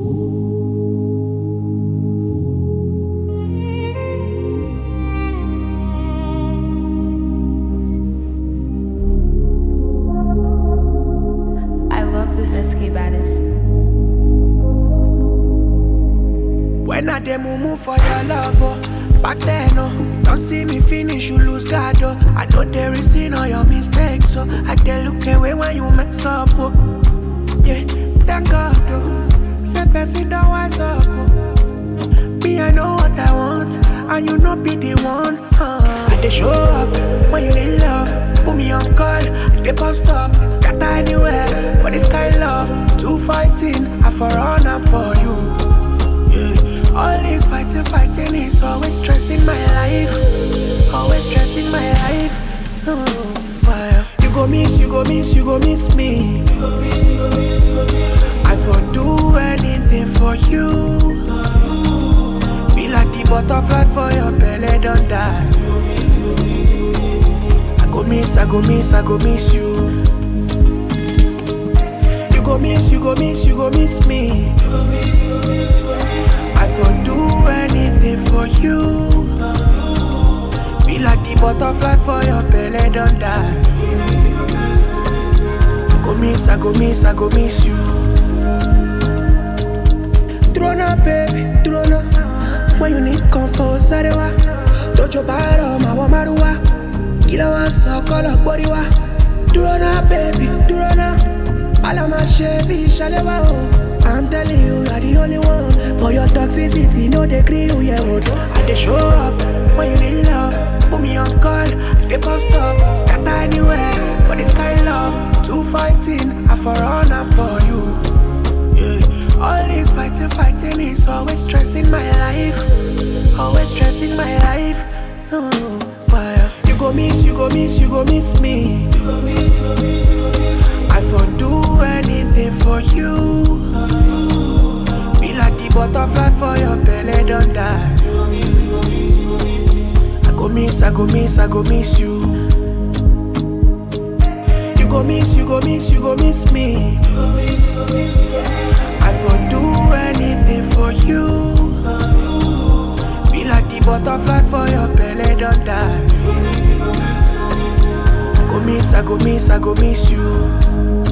I love this SK Baddest. When I dey move for your love, oh. Back then, oh, don't see me finish, you lose guard, oh. I know there is sin all your mistakes, so I dey look away when you mess up, oh. Yeah, thank God, oh. Say person don't wise up, oh. Me, I know what I want, and you not be the one, I dey show up when you need love. Put me on call, they post up, scatter anywhere for this kind love. Two fighting, I for run up for you. Yeah. All this fighting is always stressing my life. Always stressing my life. Wow. You go miss me. I for do anything for you. Be like the butterfly for your belly, don't die. I go miss you. You go miss me. I for do anything for you. Be like the butterfly for your belly, don't die. I go miss you. Throna, baby, throna. When you need comfort, sarewa. Dojo baro, mawa maruwa. Kila wa so kolo boriwa. Throna, baby, throna. Alama shebi shalewa oh. I'm telling you, you're the only one. But your toxicity, no degree, you yeah, oh. I dey show up when you need love. Put me on call, they post up, scatter anywhere for this kind love. Two fighting, I for run up for you. Yeah. All this fighting is always stressing my life. Always stressing my life. Wow. You go miss me. I for do anything for you. Be like the butterfly for your belly, don't die. I go miss you. You go miss me. I for do anything for you. Be like the butterfly for your belly, don't die. I go miss you.